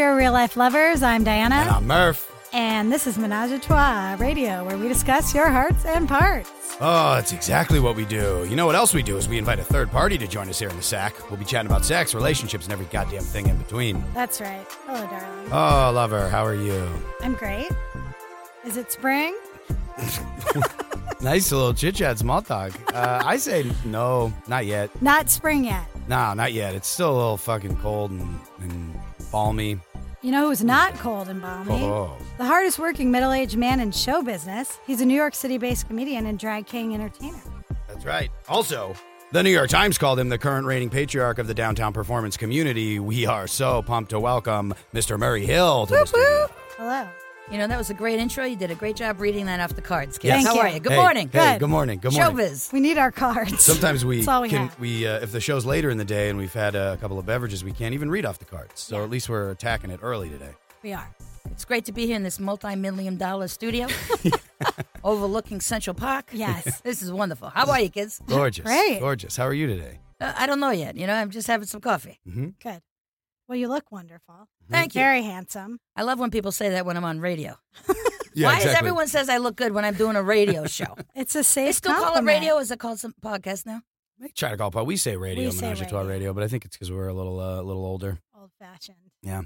here, Real Life Lovers. I'm Diana. And I'm Murph. And this is Menage a Trois Radio, where we discuss your hearts and parts. Oh, that's exactly what we do. You know what else we do is we invite a third party to join us here in the sack. We'll be chatting about sex, relationships, and every goddamn thing in between. That's right. Hello, darling. Oh, lover, how are you? I'm great. Is it spring? Nice little chit-chat, small talk. I say no, not yet. Not spring yet. No, not yet. It's still a little fucking cold and balmy. You know who's not cold and balmy? Oh. The hardest working middle-aged man in show business. He's a New York City-based comedian and drag king entertainer. That's right. Also, the New York Times called him the current reigning patriarch of the downtown performance community. We are so pumped to welcome Mr. Murray Hill to the studio. Hello. You know, that was a great intro. You did a great job reading that off the cards, kids. Yes. How Thank are you. you? Good Hey, morning. Hey, good morning. Good morning. Showbiz. We need our cards. Sometimes we That's all we can, have. if the show's later in the day and we've had a couple of beverages, we can't even read off the cards. So Yeah. at least we're attacking it early today. We are. It's great to be here in this multi-million-dollar studio overlooking Central Park. Yes. This is wonderful. How are you, kids? Gorgeous. Great. Gorgeous. How are you today? I don't know yet. You know, I'm just having some coffee. Mm-hmm. Good. Well, you look wonderful. Thank you. Very handsome. I love when people say that when I'm on radio. Yeah, Why exactly. does everyone says I look good when I'm doing a radio show? It's a safe They still call it compliment. radio? Is it called some podcast now? They try to call it, we say radio, We say Menage a Trois radio. radio, but I think it's because we're a little older. Old-fashioned. Yeah.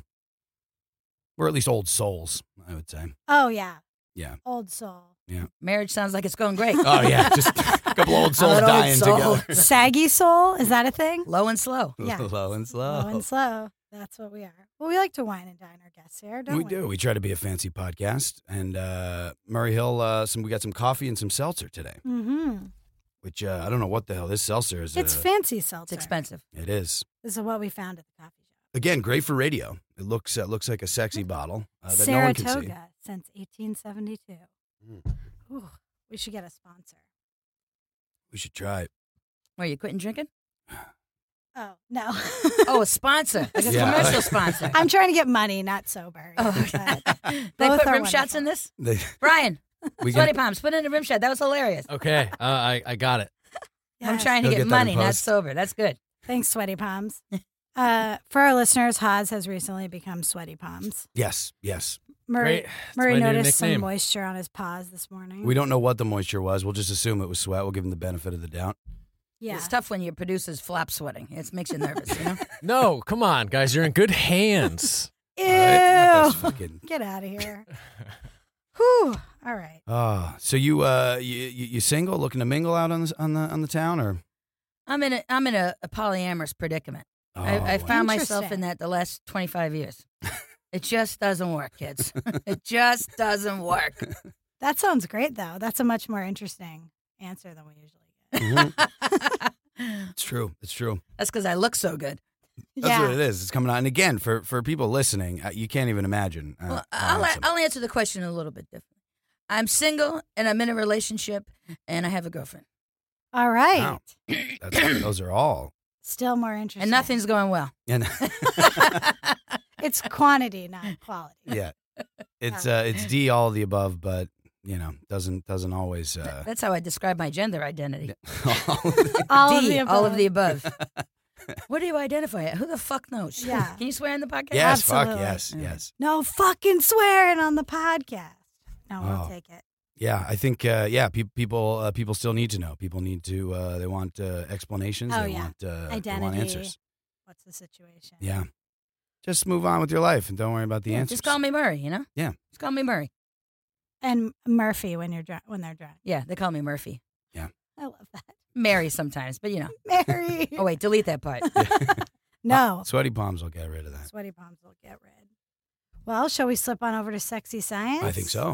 We're at least old souls, I would say. Oh, yeah. Yeah. Old soul. Marriage sounds like it's going great. Oh, yeah. Just a couple old souls I'm an old dying soul. together. Saggy soul? Is that a thing? Low and slow. Yeah. Low and slow. Low and slow. That's what we are. Well, we like to wine and dine our guests here, don't we? We do. We try to be a fancy podcast. And Murray Hill, we got some coffee and some seltzer today, Mm-hmm. which I don't know what the hell this seltzer is. It's fancy seltzer. It's expensive. It is. This is what we found at the coffee shop. Again, great for radio. It looks like a sexy bottle that no one can see. Saratoga since 1872. Mm. Ooh, we should get a sponsor. We should try it. Were you quitting drinking? Oh, no. Oh, a sponsor. Like a Yeah. commercial sponsor. I'm trying to get money, not sober. Oh, But they both put are rim shots wonderful. in this? They, Brian, we Sweaty can, Palms, put in a rim shot. That was hilarious. Okay, I got it. I'm Yes. trying to He'll get get that in money, not post. sober. That's good. Thanks, Sweaty Palms. For our listeners, Haas has recently become Sweaty Palms. yes. Murray, Great. That's Murray my new noticed some nickname. moisture on his paws this morning. We don't know what the moisture was. We'll just assume it was sweat. We'll give him the benefit of the doubt. Yeah. It's tough when your producer's flap sweating. It makes you nervous, you know? No, come on, guys, you're in good hands. Ew. All right? Not those fucking. Get out of here. Whew. All right. So you single, looking to mingle out on the town, or? I'm in a polyamorous predicament. Oh, I found myself Interesting. in that the last 25 years. It just doesn't work, kids. It just doesn't work. That sounds great, though. That's a much more interesting answer than we usually get. Mhm. It's true. It's true. That's because I look so good. That's what it is. It's coming out. And again, for people listening, you can't even imagine. Well, how handsome. I'll answer the question a little bit different. I'm single, and I'm in a relationship, and I have a girlfriend. All right. Wow. Those are all. Still more interesting. And nothing's going well. And It's quantity, not quality. yeah, it's D all of the above, but doesn't always. That's how I describe my gender identity. All of D, the above. all of the above. What do you identify at? Who the fuck knows? Yeah. Can you swear in the podcast? yes, Absolutely. fuck yes, yes. No fucking swearing on the podcast. No, we'll Oh. take it. Yeah, I think people still need to know. People need to they want explanations. Oh, they yeah. want they want Identity. answers. What's the situation? Yeah, just move on with your life and don't worry about the Yeah, answers. just call me Murray, you know? Yeah. Just call me Murray. And Murphy when they're drunk. Yeah, they call me Murphy. I love that. Mary sometimes, but you know. Mary. Oh, wait, delete that part. No. Sweaty palms will get rid of that. Sweaty palms will get rid. Well, shall we slip on over to sexy science? I think so.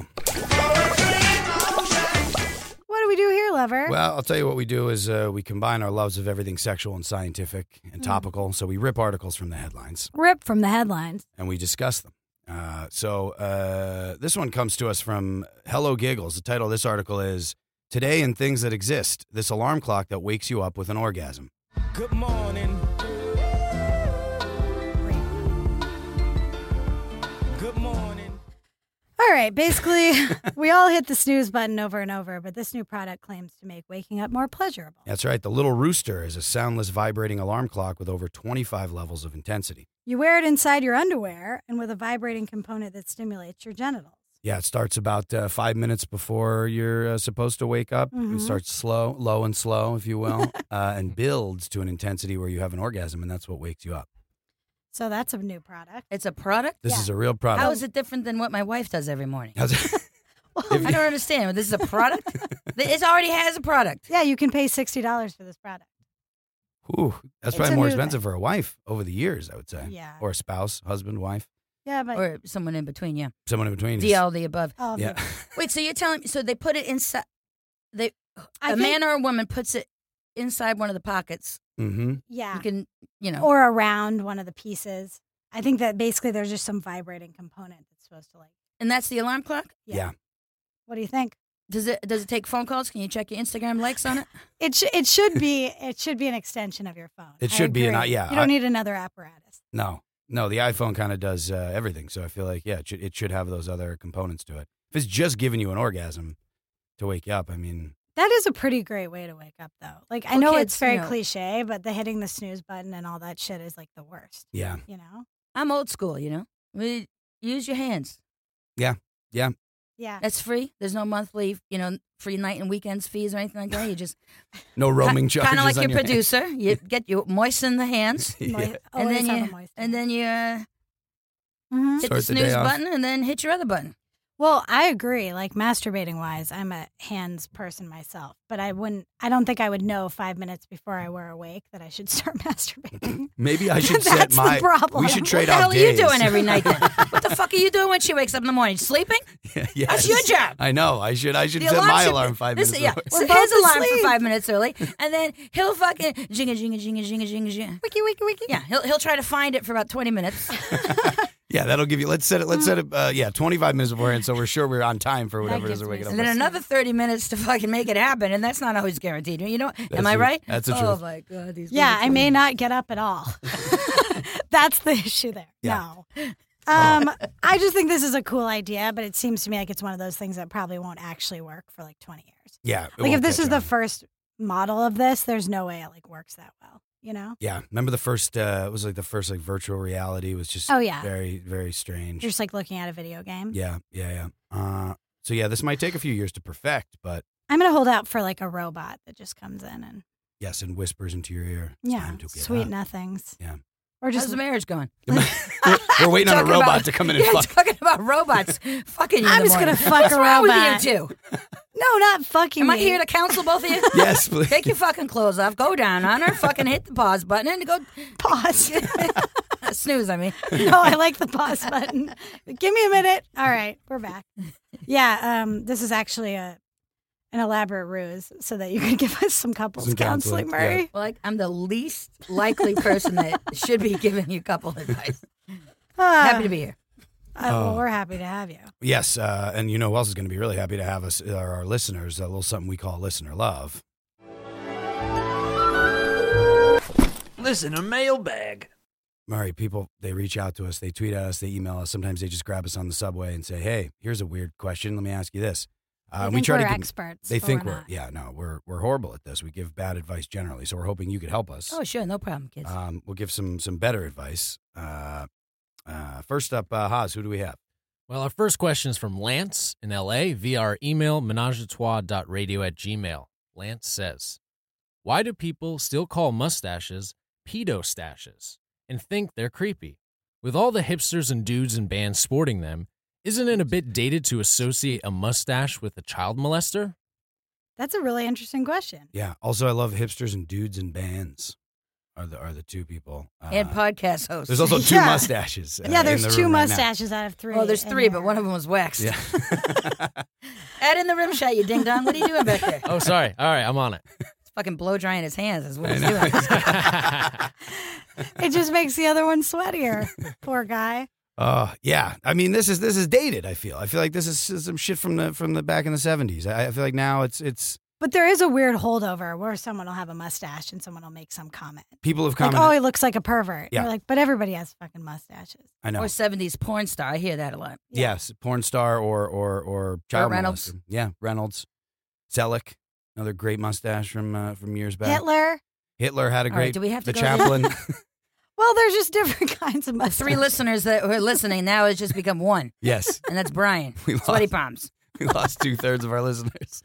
What do we do here, lover? Well, I'll tell you what we do is we combine our loves of everything sexual and scientific and topical. So we rip articles from the headlines Rip from the headlines. and we discuss them. So this one comes to us from Hello Giggles. The title of this article is Today in Things That Exist, This Alarm Clock That Wakes You Up with an Orgasm. Good morning. Good morning. All right, basically, we all hit the snooze button over and over, but this new product claims to make waking up more pleasurable. That's right. The Little Rooster is a soundless vibrating alarm clock with over 25 levels of intensity. You wear it inside your underwear and with a vibrating component that stimulates your genitals. Yeah, it starts about 5 minutes before you're supposed to wake up. Mhm. It starts low and slow, if you will, and builds to an intensity where you have an orgasm, and that's what wakes you up. So that's a new product. It's a product? This Yeah. is a real product. How is it different than what my wife does every morning? How's it? I don't understand. This is a product? It already has a product. Yeah, you can pay $60 for this product. Ooh, that's It's probably a more new expensive for a wife over the years, I would say. Yeah. Or a spouse, husband, wife, Yeah, but Or someone in between, yeah. someone in between. D, all the above. all of Yeah. the- Wait, so you're telling me, so they put it inside, I a think- man or a woman puts it inside one of the pockets. Mm-hmm. Yeah. You can, Or around one of the pieces. I think that basically there's just some vibrating component that's supposed to and that's the alarm clock? Yeah. What do you think? Does it take phone calls? Can you check your Instagram likes on it? It should be an extension of your phone. It I should be agree. yeah. You don't need another apparatus. No, the iPhone kind of does everything. So I feel like, yeah, it should have those other components to it. If it's just giving you an orgasm to wake you up, I mean, That is a pretty great way to wake up, though. Like, I Well, know kids, it's very you know- cliche, but the hitting the snooze button and all that shit is like the worst. yeah. You know? I'm old school, Use your hands. Yeah. That's free. There's no monthly, free night and weekends fees or anything like that. You just No roaming charges. kind of like on your producer. You moisten the hands, Yeah. Moist- and always then have you a moist and then you Mhm. hit the Start the day snooze off. button, and then hit your other button. Well, I agree. Like masturbating wise, I'm a hands person myself, but I don't think I would know 5 minutes before I were awake that I should start masturbating. Maybe I should set That's the my. problem. We should What trade the hell out are you days. doing every night then? What the fuck are you doing when she wakes up in the morning? Sleeping? Yes. That's your job. I know. I should The set my should be- alarm 5 this- minutes. Yeah, early. so We're his both alarm asleep. for 5 minutes early, and then he'll fucking jinga. Wiki, wiki, wiki. Yeah, he'll try to find it for about 20 minutes. Yeah, that'll give you. Let's set it. 25 minutes beforehand, so we're sure we're on time for whatever it is gives we're me waking up. And then with. another 30 minutes to fucking make it happen, and that's not always guaranteed. Am I true. right? That's the Oh truth. my God, these Yeah, people I may too. not get up at all. That's the issue there. Yeah. No. I just think this is a cool idea, but it seems to me like it's one of those things that probably won't actually work for like 20 years. Yeah. it Like if won't this catch is the on. first model of this, there's no way it like works that well, you know? Yeah, remember the first? It was like the first like virtual reality was just. Oh, yeah. Very very strange. You're just like looking at a video game. Yeah. So yeah, this might take a few years to perfect, but I'm going to hold out for like a robot that just comes in and yes, and whispers into your ear. It's yeah, time to get sweet up. nothings. Yeah. Or How's just the marriage going? We're waiting on a Talking robot about- to come in and Yeah, fuck. talking about robots fucking you. I'm in the just gonna morning. fuck What's a wrong robot. with you two? no, not fucking Am I me. here to counsel both of you? Yes, please. Take your fucking clothes off, go down on her, fucking hit the pause button, and go pause. snooze. I mean, No, I like the pause button. Give me a minute. All right, we're back. Yeah, this is actually an elaborate ruse so that you can give us some couples Some counseling, counseling, Murray. well, I'm the least likely person that should be giving you couple advice. Happy to be here. Well, we're happy to have you. Yes, and you know who else is going to be really happy to have us? Are our listeners. A little something we call listener love. Listen, a mailbag. Murray, people, they reach out to us, they tweet at us, they email us. Sometimes they just grab us on the subway and say, "Hey, here's a weird question. Let me ask you this." They We think try we're to give. experts. They but think we're we're not. yeah, no, we're horrible at this. We give bad advice generally, so we're hoping you could help us. Oh, sure, no problem, kids. We'll give some better advice. First up, Haas, who do we have? Well, our first question is from Lance in L.A. via our email, menageatrois.radio@gmail. Lance says, why do people still call mustaches pedo-stashes and think they're creepy? With all the hipsters and dudes and bands sporting them, isn't it a bit dated to associate a mustache with a child molester? That's a really interesting question. Yeah. Also, I love hipsters and dudes and bands. Are the two people And podcast hosts. There's also two Yeah. mustaches. Yeah, in there's the two room right now. mustaches out of three. Oh, there's in three, but here. one of them was waxed. Yeah. Add in the rim shot, you ding dong. What are you doing back there? Oh, sorry. All right, I'm on it. It's fucking blow drying his hands. Is what he's I know. doing. It just makes the other one sweatier. Poor guy. Yeah. I mean, this is dated. I feel like this is some shit from the back in the 70s. I feel like now it's But there is a weird holdover where someone will have a mustache and someone will make some comment. people have Like, commented. oh, he looks like a pervert. Yeah. You're like, but everybody has fucking mustaches. I know. Or 70s porn star. I hear that a lot. Yes, porn star or child Reynolds. molester. Yeah, Reynolds, Selleck, another great mustache from years back. Hitler. Hitler had a All right, great. do we have to the go there? chaplain. Well, there's just different kinds of The mustaches. 3 listeners that were listening now has just become 1, Yes. and that's Brian. We Sweaty lost. palms. We lost 2/3 of our listeners.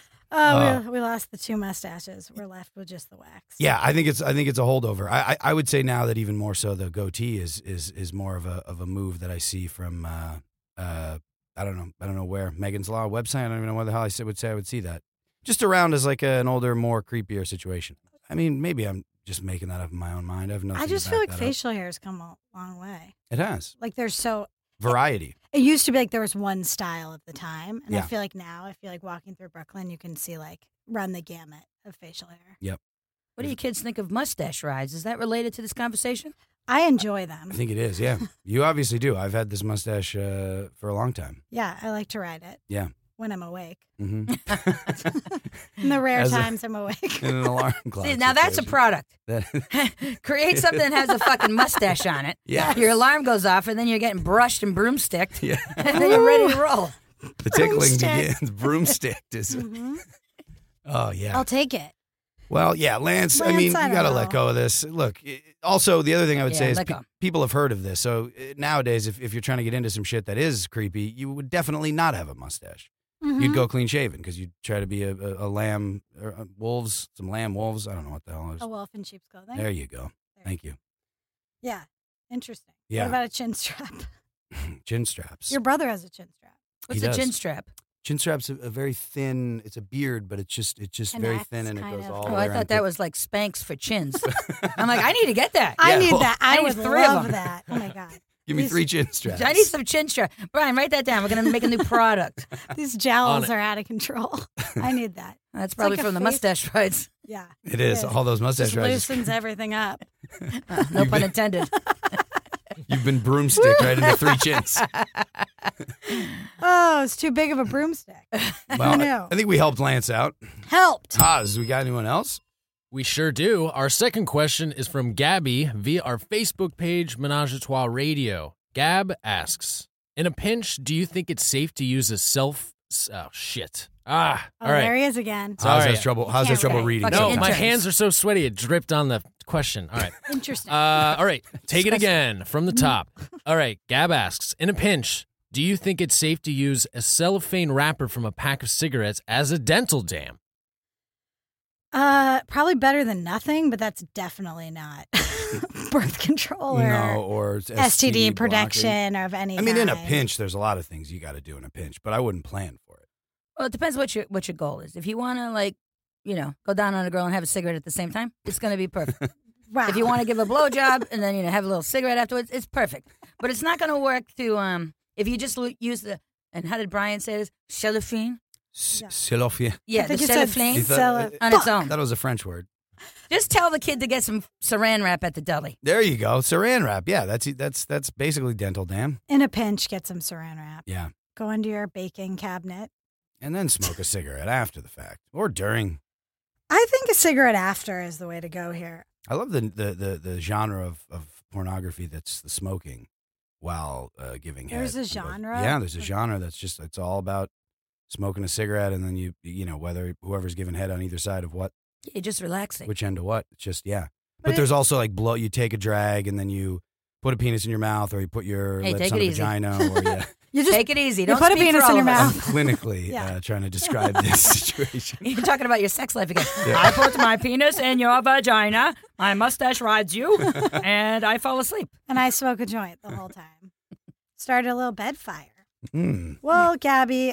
We lost the 2 mustaches. We're left with just the wax. Yeah, I think it's a holdover. I would say now that even more so the goatee is more of a move that I see from I don't know where, Megan's Law website. I don't even know where the hell I would see that. Just around as like an older, more creepier situation. I mean, maybe I'm just making that up in my own mind. I have nothing. I just to feel back like that up. facial hair has come a long way. It has Like there's so variety. it used to be like there was one style at the time, and I Yeah. feel like now, I feel like walking through Brooklyn, you can see like run the gamut of facial hair. What do you kids think of mustache rides? Is that related to this conversation? I enjoy them. I think it is. Yeah, you obviously do. I've had this mustache for a long time. Yeah, I like to ride it. Yeah. When I'm awake. Mm-hmm. In the rare As a- times I'm awake. In an alarm clock. See, now that's a situation. product. That- Create something that has a fucking mustache on it. Yeah. Your alarm goes off, and then you're getting brushed and broomsticked, yeah. and then you're ready to roll. The tickling Broomstick. begins. Broomstick is. Mhm. Oh yeah. I'll take it. Well, yeah, Lance. I Lance, mean, I you don't got to know. let go of this. Look, also the other thing I would Yeah, say is let go. people have heard of this. So nowadays, if you're trying to get into some shit that is creepy, you would definitely not have a mustache. Mhm. You'd go clean shaven because you'd try to be a lamb or wolves, some lamb wolves. I don't know what the hell it is. A wolf in sheep's clothing. There you go. Thank you. Yeah. Interesting. Yeah. What about a chin strap? Chin straps. Your brother has a chin strap. What's He a does. chin strap? Chin strap's a very thin. It's a beard, but it's just very Connects, thin, and it kind goes of. all Oh, the way I around. thought that was like Spanx for chins. I'm like, I need to get that. I Yeah, need well, that. I I would need 3 of love them. that. Oh my God. Give me these- 3 chin straps. I need some chin strap. Brian, write that down. We're going to make a new product. These On jowls it. are out of control. I need that. That's probably like a from the face- mustache rides. Yeah. It is. All those mustache Just rides. loosens everything up. No pun intended. You've been broomstick right into 3 chins. Oh, it's too big of a broomstick. Well, knew? I think we helped Lance out. Helped. Haas, we got anyone else? We sure do. Our second question is from Gabby via our Facebook page, Menage a Trois Radio. Gab asks, in a pinch, do you think it's safe to use a Oh, shit. All Oh, right. there he is again. Haas Sorry. has trouble. Haas can't has trouble write. reading. Fucking No, sometimes. my interns. hands are so sweaty. It dripped on the question. All right. Interesting. All right. Take it again from the top. All right. Gab asks, in a pinch, do you think it's safe to use a cellophane wrapper from a pack of cigarettes as a dental dam? Probably better than nothing, but that's definitely not birth control or No, or STD blocking. protection or of any I mean, in a kind. pinch, there's a lot of things you got to do in a pinch, but I wouldn't plan for it. Well, it depends what your goal is. If you want to, go down on a girl and have a cigarette at the same time, it's going to be perfect. Wow. If you want to give a blowjob and then have a little cigarette afterwards, it's perfect. But it's not going to work to if you just use and how did Brian say this? Cellophane? Yeah. Cellophane. Yeah, I the think you said cellophane You thought- cello- on its own. That was a French word. Just tell the kid to get some saran wrap at the deli. There you go. Saran wrap. Yeah, that's basically dental dam. In a pinch, get some saran wrap. Yeah. Go into your baking cabinet. And then smoke a cigarette after the fact or during. I think a cigarette after is the way to go here. I love the genre of pornography that's the smoking while giving head. There's a genre? Yeah, there's a genre that's just it's all about smoking a cigarette and then you know whether whoever's giving head on either side of what, You're just relaxing. which end of what. It's just yeah. But But there's also like you take a drag and then you put a penis in your mouth or you put your Hey, lips take on it a easy. vagina or yeah. You just Take it easy. you Don't put a speak for penis all in your of us. mouth. I'm clinically Yeah. trying to describe this situation. You're talking about your sex life again. Yeah. I put my penis in your vagina. My mustache rides you, and I fall asleep. and I smoke a joint the whole time. Started a little bed fire. Mm. Well, Gabby,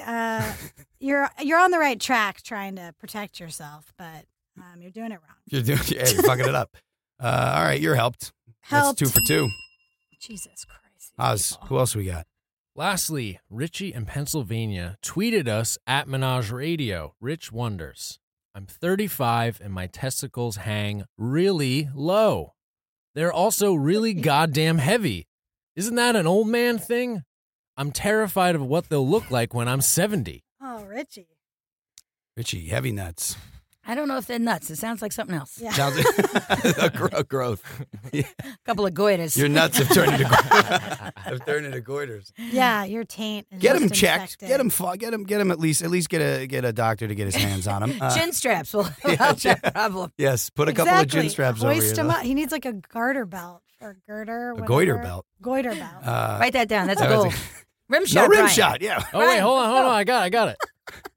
you're on the right track trying to protect yourself, but you're doing it wrong. You're you're fucking it up. All right, you're helped. Helped. That's 2 for 2. Jesus Christ. Oz, people. who else we got? Lastly, Richie in Pennsylvania tweeted us at Menage Radio. Rich wonders, I'm 35 and my testicles hang really low. They're also really goddamn heavy. Isn't that an old man thing? I'm terrified of what they'll look like when I'm 70. Oh, Richie. Richie, heavy nuts. I don't know if they're nuts. It sounds like something else. Yeah. Sounds a growth. Yeah. A couple of goiters. Your nuts have turned into goiters. Yeah, your taint is Get just him checked. infected. Get him at least get a doctor to get his hands on him. Chin straps will help that problem. Yes, put a couple of chin straps over Hoist here. him though. up. He needs like a garter belt or girder. A goiter whatever. belt. Goiter belt. Write that down. That's a that was goal. Rim No shot. rim Brian. shot. Yeah. Oh wait, Ryan, hold on. go. I got it.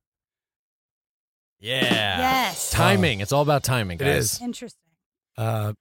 Yeah. Yes. Timing. It's all about timing, It guys. is. Interesting. Uh,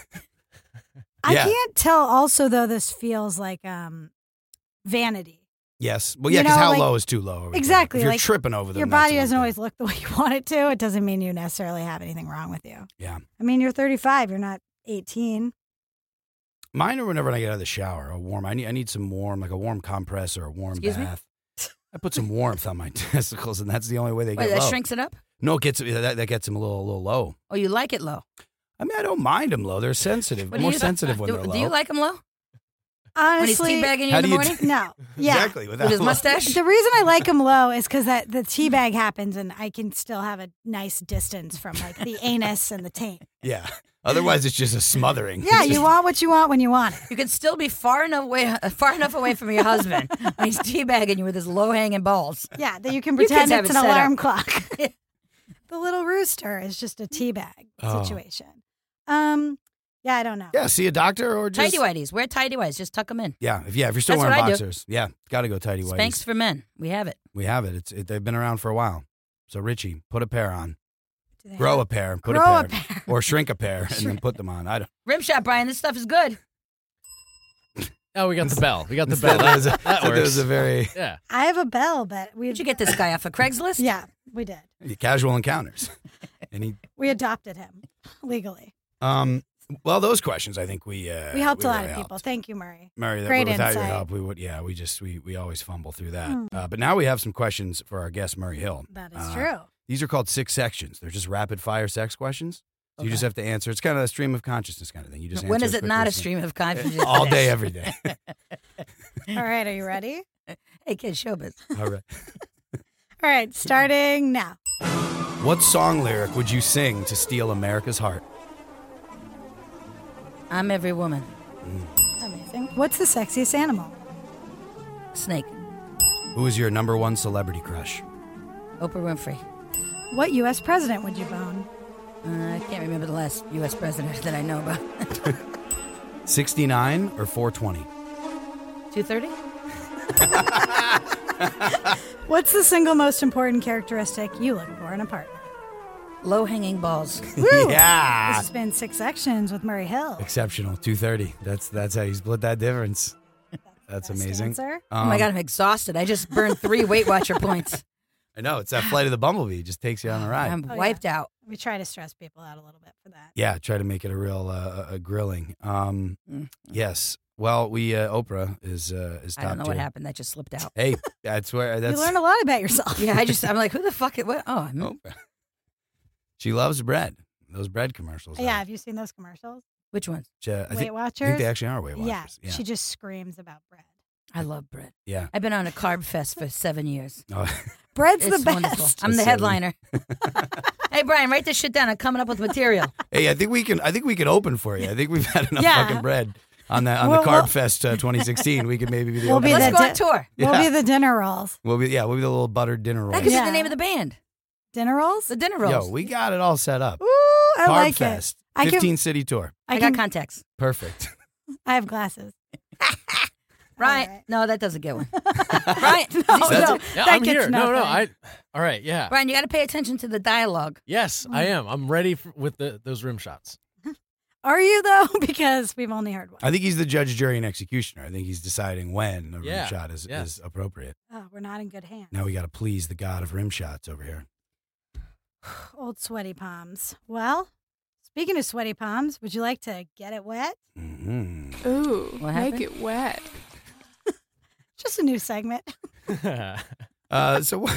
I Yeah. can't tell also though this feels like vanity. yes. Well, You yeah, because know, how like- low is too low? over there. Exactly, If you're like, tripping over them, Your that's body one doesn't thing. always look the way you want it to. It doesn't mean you necessarily have anything wrong with you. Yeah. I mean, you're 35. You're not 18. Mine are whenever I get out of the shower, a warm. I need some warm, like a warm compress or a warm Excuse me? bath. I put some warmth on my testicles, and that's the only way they Wait, get that low. shrinks it up? No, it gets that gets them a little low. Oh, you like it low? I mean, I don't mind them low. They're sensitive, What do more you- sensitive when do, they're low. do you like him low? Honestly, When he's teabagging you How in the do you morning? no. Yeah. Exactly. With his mustache? The reason I like him low is because that the teabag happens and I can still have a nice distance from like the anus and the taint. Yeah. Otherwise, it's just a smothering. Yeah, It's you just- want what you want when you want it. You can still be far enough away from your husband when he's teabagging you with his low hanging balls. Yeah, that you can You kids pretend have it's it an set alarm up. clock. The little rooster is just a teabag Oh. situation. Yeah, I don't know. Yeah, see a doctor or just Tidy whities. Wear tidy whities. Just tuck them in. Yeah, if you're still That's wearing what I do. boxers, yeah, got to go tidy whities. Spanx for men. We have it. We have it. They've been around for a while. So Richie, put a pair on, Do they grow have- a pair, put Grow a pair, or shrink a pair, and then put them on. I don't. Rim shot, Brian. This stuff is good. Oh, we got the bell. We got the bell. That was That, that that was works. a very Yeah. I have a bell, but we Did you get this guy off of Craigslist? Yeah, we did. casual encounters, and he. We adopted him legally. Well, those questions, I think we We helped a lot really of people. helped. Thank you, Murray. Mary, that Great without your insight. help, we would. Yeah, we always fumble through that. Hmm. But now we have some questions for our guest Murray Hill. That is true. These are called 6 sections. They're just rapid fire sex questions. So you just have to answer. It's kind of a stream of consciousness kind of thing. You just When answer is as it quickly not a as you stream of consciousness? can. All day, every day. All right, are you ready? Hey, kid, showbiz. All right. All right, starting now. What song lyric would you sing to steal America's heart? I'm every woman. Amazing. What's the sexiest animal? Snake. Who is your number one celebrity crush? Oprah Winfrey. What U.S. president would you bone? I can't remember the last U.S. president that I know about. 69 or 420? 230? What's the single most important characteristic you look for in a partner? Low hanging balls. Woo! This Yeah. has been 6 sections with Murray Hill. Exceptional. 230. That's how you split that difference. That's Best amazing. answer. Oh my God, I'm exhausted. I just burned 3 Weight Watcher points. I know. It's that flight of the bumblebee. It just takes you on a ride. I'm Oh, wiped out. We try to stress people out a little bit for that. Yeah, try to make it a real a grilling. Yes. Well, Oprah is top I don't know tier. what happened. That just slipped out. Hey, that's where that's You learn a lot about yourself. Yeah, I'm like, who the fuck? What? Oh, Oprah. She loves bread. Those bread commercials. Yeah, have you seen those commercials? which ones? I Weight think Watchers? they actually are Weight Yeah, Watchers. Yeah. she just screams about bread. I love bread. Yeah. I've been on a carb fest for 7 years. Oh, Bread's It's the best. wonderful. I'm the Seven. headliner. Hey, Brian, write this shit down. I'm coming up with material. hey, I think we can open for you. I think we've had enough Yeah. fucking bread on the We'll- Carb we'll- Fest 2016. We could maybe be the We'll be opener. Let's the go on tour. We'll Yeah. be the dinner rolls. We'll be the little buttered dinner That rolls. could Yeah. be the name of the band. Dinner rolls? The dinner rolls. Yo, we got it all set up. Ooh, I Carb like Fest, it. I 15 can, city tour. I can, got contacts. Perfect. I have glasses. Ryan, right. no, that doesn't get one. Brian, No, That's no, it. Yeah, that I'm gets here. No, nothing. all right, yeah. Brian, you got to pay attention to the dialogue. Yes, I am. I'm ready with those rim shots. Are you though? Because we've only heard one. I think he's the judge, jury, and executioner. I think he's deciding when a rim Yeah. shot is Yes. appropriate. Oh, we're not in good hands. Now we got to please the god of rim shots over here. Old sweaty palms. Well, speaking of sweaty palms, would you like to get it wet? Mm-hmm. Ooh, What make happened? it wet. Just a new segment. So,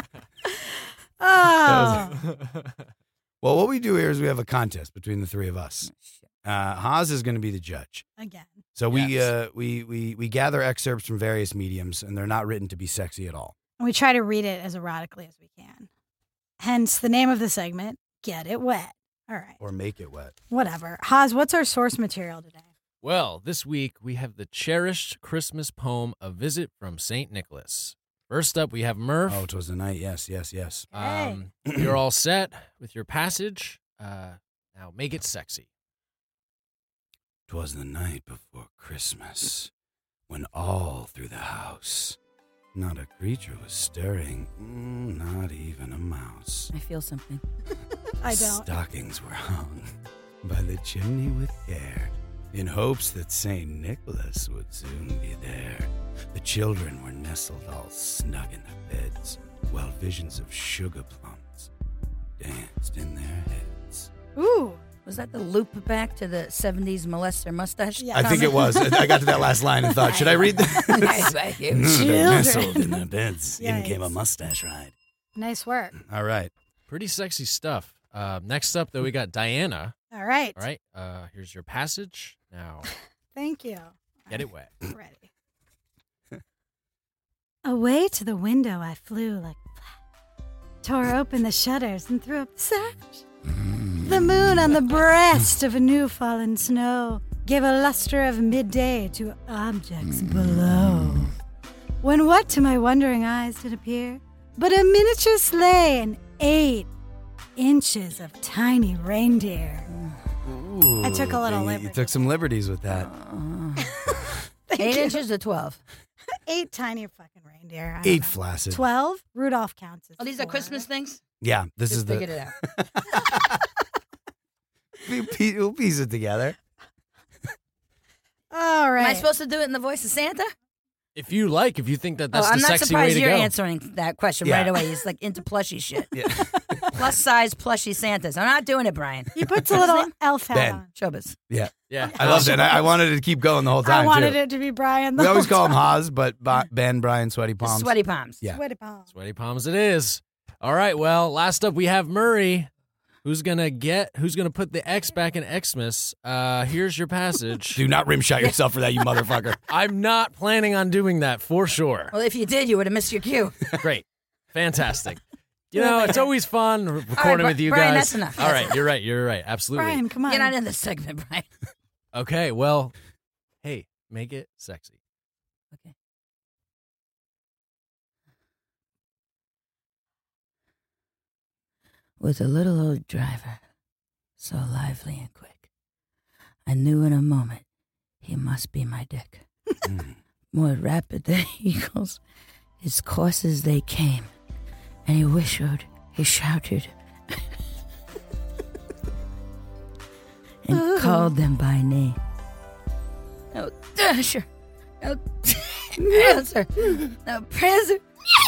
Oh, well, what we do here is we have a contest between the three of us. Haas is going to be the judge. again. So Yes. we gather excerpts from various mediums, and they're not written to be sexy at all. And we try to read it as erotically as we can. Hence the name of the segment, get it wet. All right. Or make it wet. Whatever. Haas, what's our source material today? Well, this week we have the cherished Christmas poem, A Visit from St. Nicholas. First up, we have Murph. Oh, 'twas the night. Yes. Hey. You're all set with your passage. Now make it sexy. 'Twas the night before Christmas, when all through the house, not a creature was stirring, not even a mouse. I feel something. I don't. Stockings were hung by the chimney with care, in hopes that St. Nicholas would soon be there. The children were nestled all snug in their beds, while visions of sugar plums danced in their heads. Ooh. Was that the loop back to the 70s molester mustache? Yeah. I think it was. I got to that last line and thought, should I read that? Nice, thank you. They're nestled in their beds. In Yikes. came a mustache ride. Nice work. All right. Pretty sexy stuff. Next up, though, we got Diana. All right. All right, here's your passage. Now, Thank you. get it wet. Ready. Away to the window I flew like a flash, tore open the shutters and threw up the sash. The moon on the breast of a new fallen snow gave a luster of midday to objects below. When what to my wondering eyes did appear but a miniature sleigh and 8 inches of tiny reindeer. Ooh, I took a little you liberty. took some liberties with that. 8 inches or 12? 8 tiny fucking reindeer. I don't 8 know. flaccid. 12? Rudolph counts as Oh, these are 4. Christmas things? Yeah, this Just is figured the. it out. We'll piece it together. All right. Am I supposed to do it in the voice of Santa? If you like, if you think that that's I'm the not sexy way surprised to you're go. answering that question Yeah. right away. He's like into plushy shit. Yeah. Plus size plushy Santas. I'm not doing it, Brian. He puts a little elf hat Ben. on. Chobas. Yeah. Yeah, I loved it. I wanted it to keep going the whole time, I wanted too. it to be Brian. We always call him Haas, but Ben, Brian, Sweaty Palms. Sweaty palms. Yeah. Sweaty palms. Sweaty palms it is. All right, well, last up we have Murray. Who's gonna put the X back in Xmas? Here's your passage. Do not rim shot yourself for that, you motherfucker. I'm not planning on doing that for sure. Well, if you did, you would have missed your cue. Great. Fantastic. You know, it's always fun recording with you Brian, guys. that's enough. All right, you're right. Absolutely. Brian, come on. You're not in this segment, Brian. Okay, well, hey, make it sexy. Okay. With a little old driver, so lively and quick, I knew in a moment he must be my dick. More rapid than eagles, his courses they came, and he whistled, he shouted, and called them by name. No Dasher, no Dancer, no Prancer,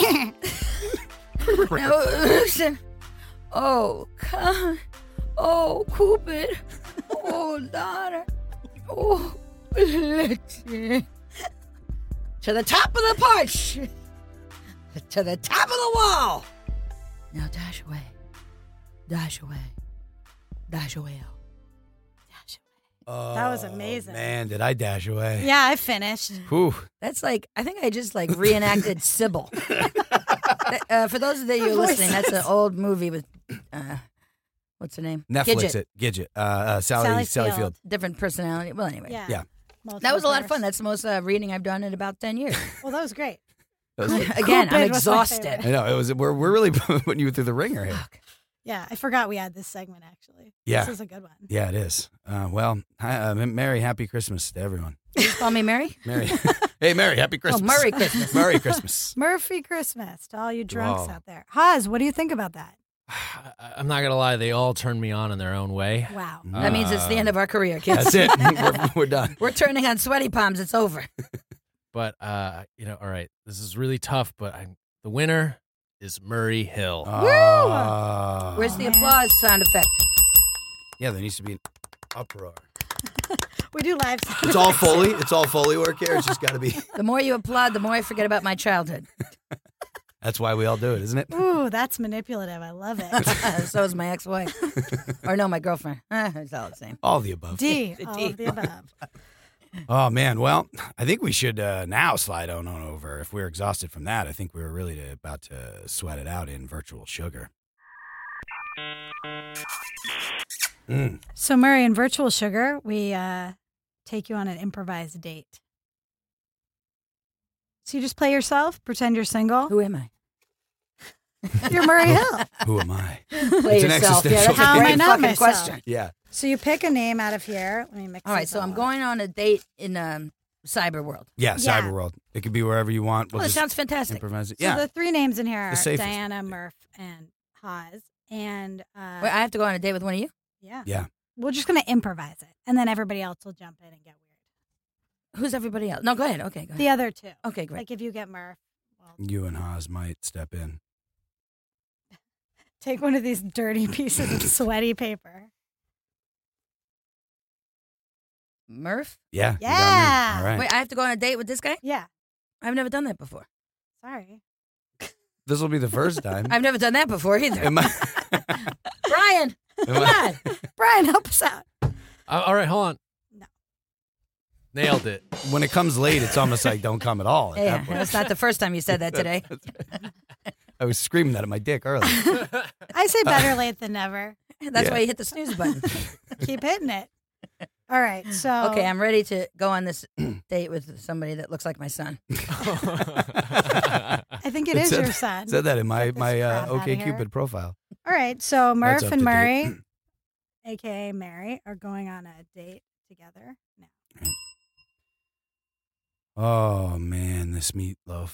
no Vixen. Oh, God. Oh, Cupid. Oh, daughter. Oh, Blitzen. To the top of the porch. To the top of the wall. Now dash away. Dash away. Dash away. Oh. Dash away. Oh, That was amazing. Man, did I dash away. Yeah, I finished. Whew. That's like, I think I just like reenacted Sybil. For those of you who are listening, that's an old movie with, what's her name? Netflix Gidget. it. Sally Field. Field. Different personality. Well, anyway. Yeah. Yeah. That was a lot of Multiple fun. That's the most reading I've done in about 10 years. Well, that was great. That was- Again, I'm Cupid was my exhausted. favorite. I know it was. We're really putting you through the ringer here. Yeah, I forgot we had this segment, actually. Yeah. This is a good one. Yeah, it is. Well, hi, Merry Happy Christmas to everyone. You just call me Mary? Merry, hey, Merry Happy Christmas. Oh, Merry Christmas. Merry Christmas. Murphy Christmas to all you drunks Whoa. out there. Haas, what do you think about that? I'm not gonna lie, they all turned me on in their own way. Wow. That means it's the end of our career, kids. That's it. We're done. We're turning on sweaty palms. It's over. But all right, this is really tough. But the winner is Murray Hill. Where's the applause sound effect? Yeah, there needs to be an uproar. We do live. It's all Foley. It's all Foley work here. It's just got to be. The more you applaud, the more I forget about my childhood. That's why we all do it, isn't it? Ooh, that's manipulative. I love it. So is my ex-wife. Or no, my girlfriend. It's all the same. All the above. D, The all D. of the above. Oh man, well, I think we should now slide on over. If we're exhausted from that, I think we were really about to sweat it out in virtual sugar. So, Murray, in Virtual Sugar, we take you on an improvised date. So you just play yourself, pretend you're single. Who am I? You're Murray Hill. Who am I? Play It's an yourself. Yeah, existential that's How a am great I not fucking myself? question. Yeah. So you pick a name out of here. Let me mix All right, these so I'm up. going on a date in cyber world. Yeah, Yeah. Cyberworld. It could be wherever you want. Well, that just sounds fantastic. improvise it. So Yeah. the three names in here are The safest. Diana, Murph, and Haas. And Wait, I have to go on a date with one of you? yeah. Yeah. We're just going to improvise it. And then everybody else will jump in and get weird. Who's everybody else? No, go ahead. Okay, go ahead. The other two. Okay, great. Like if you get Murph, well, You and Haas might step in. take one of these dirty pieces of sweaty paper. Murph? Yeah. you got me. Yeah. All right. Wait, I have to go on a date with this guy? Yeah. I've never done that before. Sorry. This will be the first time. I've never done that before either. Am I- Brian, am come I- on. Brian, help us out. All right, hold on. No. Nailed it. When it comes late, it's almost like don't come at all. At Yeah, that point. that's not the first time you said that today. I was screaming that at my dick earlier. I say better late than never. That's Yeah. why you hit the snooze button. Keep hitting it. All right. So Okay, I'm ready to go on this date with somebody that looks like my son. I think it is said- your son. Said that in my Get this crap outta OK here. Cupid profile. All right. So Murph up and to date. Murray, aka Mary, are going on a date together now. Oh man, this meatloaf.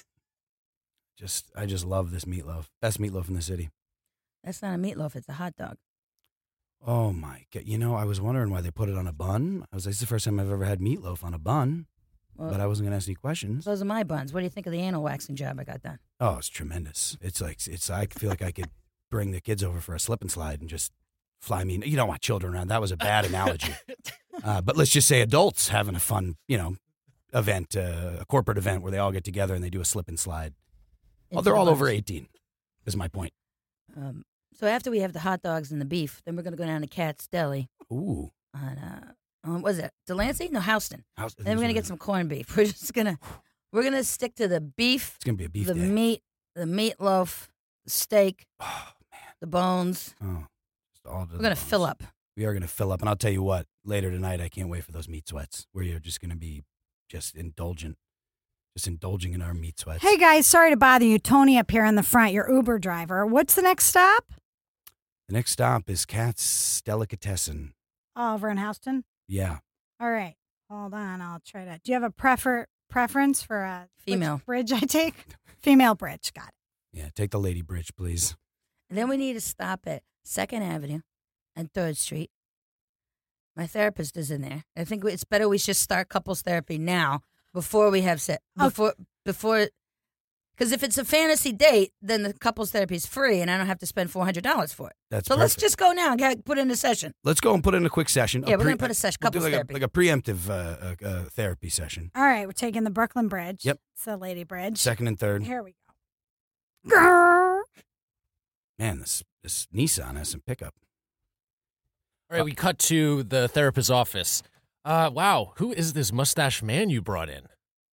I just love this meatloaf. Best meatloaf in the city. That's not a meatloaf, it's a hot dog. Oh my god! You know, I was wondering why they put it on a bun. I was like, this is the first time I've ever had meatloaf on a bun. Well, But I wasn't gonna ask any questions. those are my buns. What do you think of the anal waxing job I got done? Oh, it's tremendous. It's like I feel like I could bring the kids over for a slip and slide and just fly me. You don't want children around. That was a bad analogy. But let's just say adults having a fun, event, a corporate event where they all get together and they do a slip and slide. Oh, Into they're the all buns. over 18. Is my point. So after we have the hot dogs and the beef, then we're going to go down to Cat's Deli Ooh, on, what is it, Delancey? No, Houston. how's, And then we're going to get some corned beef. We're gonna stick to the beef, It's gonna be a beef the day. meat, the meatloaf, the steak, Oh the bones. man. Oh, just all to We're the going to bones. fill up. We are gonna fill up, and I'll tell you what. Later tonight, I can't wait for those meat sweats, where you're just gonna be just indulging in our meat sweats. Hey guys, sorry to bother you. Tony up here in the front, your Uber driver. What's the next stop? The next stop is Cat's Delicatessen. Oh, over in Houston. Yeah. All right, hold on. I'll try to. Do you have a preference for a Female. bridge? I take female bridge. Got it. Yeah, take the lady bridge, please. And then we need to stop at 2nd Avenue and 3rd Street. My therapist is in there. I think it's better we should start couples therapy now before we have before because if it's a fantasy date, then the couples therapy is free and I don't have to spend $400 for it. That's So perfect. let's just go now and put in a session. Let's go and put in a quick session. Yeah, we're gonna put a session, we'll do couples like therapy. like a preemptive therapy session. All right, we're taking the Brooklyn Bridge. Yep. It's the lady bridge. Second and third. Here we go. Grrr. Man, this Nissan has some pickup. All right, we cut to the therapist's office. Wow, who is this mustache man you brought in?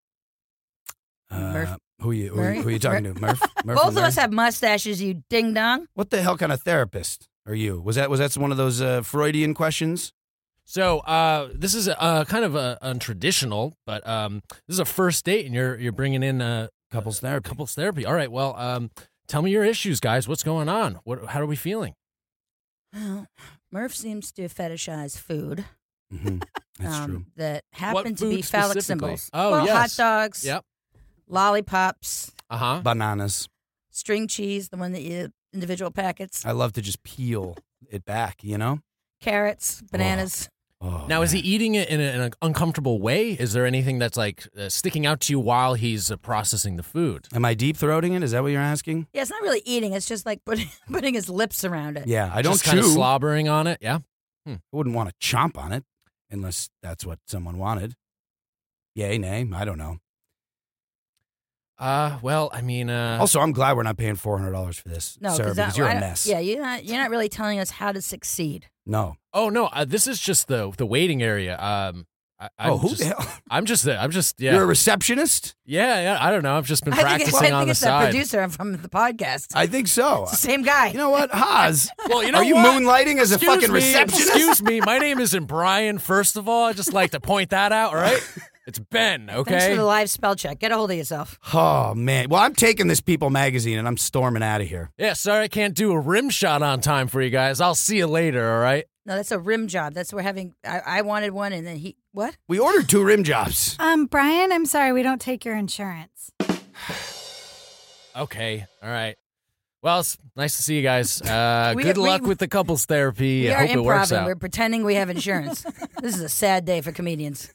Murph. Who are you Murray? talking to? Murph? Murph Both and of us Murray? have mustaches, you ding dong. What the hell kind of therapist are you? Was that one of those Freudian questions? So this is kind of untraditional, but this is a first date, and you're bringing in Couples therapy. couples therapy. All right, well, tell me your issues, guys. What's going on? How are we feeling? Well, Murph seems to fetishize food Mm-hmm. That's true. that happen to food be phallic specifically? symbols. Oh, well, yes. hot dogs, Yep. lollipops, Uh-huh. Bananas. string cheese, the one that you individual packets, I love to just peel it back, you know? carrots, bananas. Oh, Now, is he man. eating it in an uncomfortable way? Is there anything that's like sticking out to you while he's processing the food? Am I deep throating it? Is that what you're asking? Yeah, it's not really eating. It's just like putting his lips around it. Yeah, I don't Just kind of chew. slobbering on it? Yeah. I wouldn't want to chomp on it unless that's what someone wanted. Yay, nay, I don't know. Well, I mean, Also, I'm glad we're not paying $400 for this, No, sir, because you're I a don't- mess. Yeah, you're not really telling us how to succeed. No. oh no, this is just the waiting area. Who the hell? I'm just, yeah. You're a receptionist? Yeah, I don't know. I've just been I think practicing on the it's that side. producer from the podcast. I think so. It's the same guy. You know what, Haas? Well, you know Are you what? moonlighting as a fucking receptionist? Excuse me. My name isn't Brian, first of all. I just like to point that out, all right? It's Ben, Thanks okay? for the live spell check. Get a hold of yourself. Oh, man. Well, I'm taking this People magazine and I'm storming out of here. Yeah, sorry I can't do a rim shot on time for you guys. I'll see you later, all right? No, that's a rim job. That's we're having. I wanted one, and then he what? We ordered 2 rim jobs. Brian, I'm sorry, we don't take your insurance. Okay, all right. Well, it's nice to see you guys. Good luck with the couples therapy. We I are hope it works improv. out. We're pretending we have insurance. This is a sad day for comedians.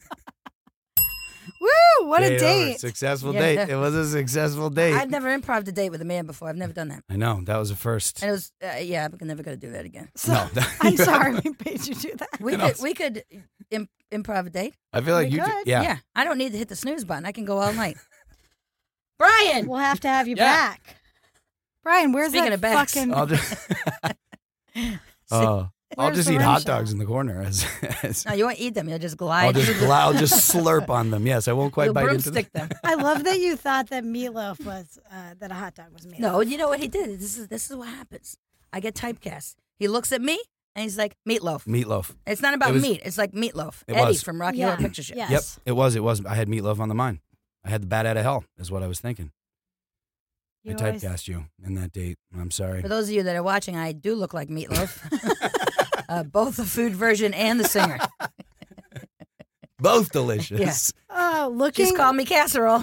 Woo! What a Day date. over. Successful Yeah. date. It was a successful date. I've never improv a date with a man before. I've never done that. I know. That was a first. And it was, I'm never going to do that again. No. I'm sorry we made you do that. We could improv a date. I feel like We you could. could. Yeah. I don't need to hit the snooze button. I can go all night. Brian! We'll have to have you Yeah. back. Brian, where's Speaking that of backs. fucking... I'll just, I'll Where's just the eat rim hot shot? dogs in the corner. As No, you won't eat them. You'll just I'll glide. I'll just slurp on them. Yes, I won't quite You'll bite into them. broomstick them. I love that you thought that meatloaf was, that a hot dog was meatloaf. No, you know what he did? This is what happens. I get typecast. He looks at me and he's like, meatloaf. Meatloaf. It's not about It was- meat. It's like meatloaf. It Eddie was. from Rocky Yeah. Horror Picture Show. Yes. Yep, it was. It was. I had meatloaf on the mind. I had the bat out of hell, is what I was thinking. You I always- typecast you in that date. I'm sorry. For those of you that are watching, I do look like meatloaf. Both the food version and the singer. Both delicious. Oh, looking... She's called me casserole.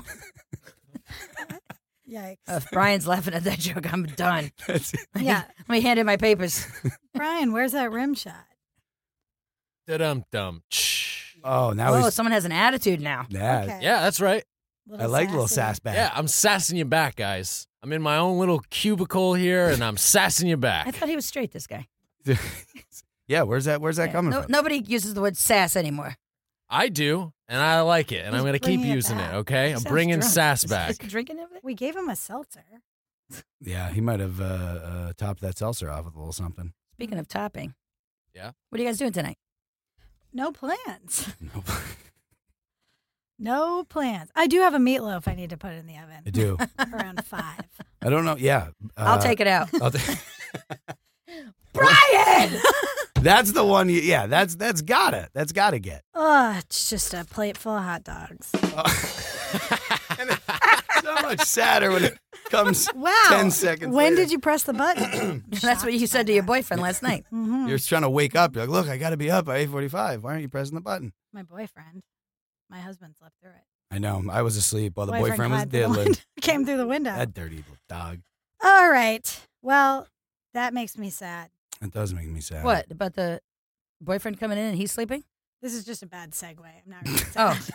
Yikes. If Brian's laughing at that joke, I'm done. Yeah. Let me hand in my papers. Brian, where's that rim shot? Da-dum-dum. Oh, now Oh, he's. someone has an attitude now. Yeah, Okay. Yeah, that's right. I like little sass back. Yeah, I'm sassing you back, guys. I'm in my own little cubicle here, and I'm sassing you I back. thought he was straight, this guy. Yeah, where's that coming from? Nobody uses the word sass anymore. I do, and I like it, and He's I'm going to keep bringing it using it, back. okay? I'm Sounds bringing drunk. sass Is back. he drinking everything? We gave him a seltzer. Yeah, he might have topped that seltzer off with a little something. Speaking of topping. Yeah? What are you guys doing tonight? No plans. Nope. No plans. I do have a meatloaf I need to put in the oven I do. around 5. I don't know. Yeah. I'll take it out. I'll Brian! That's the one. Yeah, that's gotta get. Oh, it's just a plate full of hot dogs. And it's so much sadder when it comes Wow. 10 seconds When later. did you press the button? That's what you said to your boyfriend last night. Mm-hmm. You're trying to wake up. You're like, look, I got to be up by 8:45. Why aren't you pressing the button? My boyfriend. My husband slept through it. I know. I was asleep while the boyfriend was climbed through the diddling. window- Came through the window. That dirty little dog. All right. Well, that makes me sad. It does make me sad. What? About the boyfriend coming in and he's sleeping? This is just a bad segue. I'm not really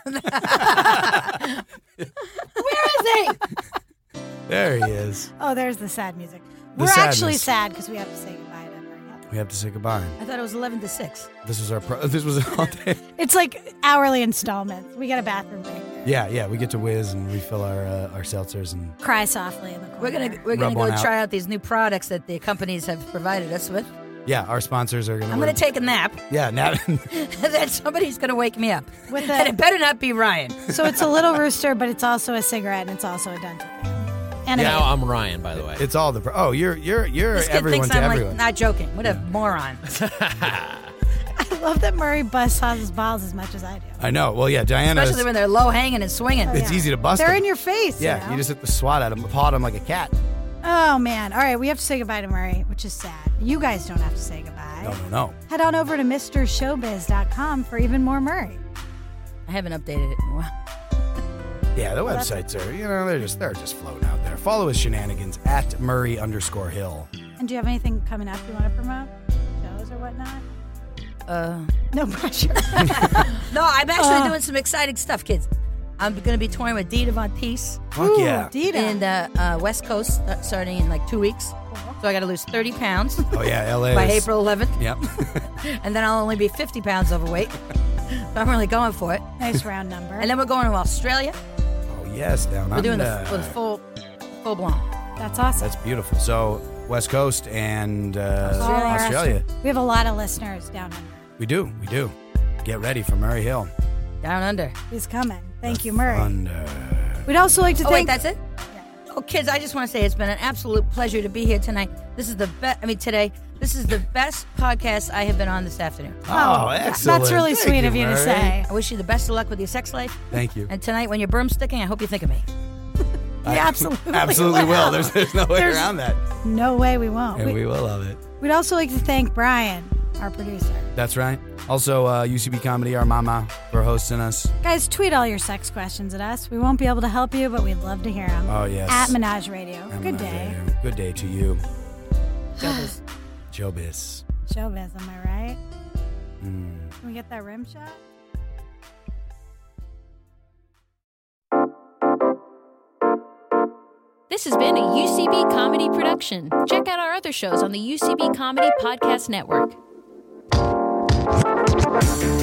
Oh. Where is he? There he is. Oh, there's the sad music. The We're actually sadness. sad because we have to say goodbye to everyone. We have to say goodbye. I thought it was 11 to 6. This was this was all day. It's like hourly installments. We got a bathroom break. Yeah. We get to whiz and refill our seltzers and Cry softly in the corner. We're gonna Rub go one out. try out these new products that the companies have provided us with. yeah. Our sponsors are gonna. I'm gonna take a nap, Yeah. Now. and then somebody's gonna wake me up. With And a, it better not be Ryan. so it's a little rooster, but it's also a cigarette and it's also a dental thing. And Now a, I'm Ryan, by the way. It's all the. Oh, you're This kid everyone thinks to I'm everyone. like not joking. What a moron. I love that Murray busts his balls as much as I do. I know. Well, yeah. Diana. Especially when they're low hanging and swinging. It's easy to bust They're them. in your face. Yeah. You know? You just have to swat at them, paw at them like a cat. Oh, man. All right. We have to say goodbye to Murray, which is sad. You guys don't have to say goodbye. No. Head on over to MrShowbiz.com for even more Murray. I haven't updated it in a while. Yeah, the websites are, they're just floating out there. Follow his shenanigans at Murray_Hill. And do you have anything coming up you want to promote? Shows or whatnot? No pressure. No, I'm actually doing some exciting stuff, kids. I'm going to be touring with Dita Von Teese Fuck yeah. Dita. in the West Coast starting in like 2 weeks. So I got to lose 30 pounds Oh, yeah, LA. by is- April 11th. Yep. And then I'll only be 50 pounds overweight. So I'm really going for it. Nice round number. And then we're going to Australia. Oh, yes, down We're doing under. the full blown. That's awesome. That's beautiful. So, West Coast and Australia. Australia. We have a lot of listeners down under. We do. Get ready for Murray Hill. Down under. He's coming. Thank you, Murray. Thunder. We'd also like to Oh, wait, thank... that's it? Oh, kids, I just want to say it's been an absolute pleasure to be here tonight. This is the best, today. This is the best podcast I have been on this afternoon. Oh, excellent. That's really Thank sweet of you to Murray. say. I wish you the best of luck with your sex life. Thank you. And tonight, when you're broomsticking, I hope you think of me. We absolutely Absolutely will. There's no way There's- around that. No way we won't. And we will love it. We'd also like to thank Brian, our producer. That's right. Also, UCB Comedy, our mama, for hosting us. Guys, tweet all your sex questions at us. We won't be able to help you, but we'd love to hear them. Oh, yes. At Menage Radio. And Good my day. video. Good day to you. Showbiz. Showbiz. Showbiz, am I right? Mm. Can we get that rim shot? This has been a UCB Comedy production. Check out our other shows on the UCB Comedy Podcast Network.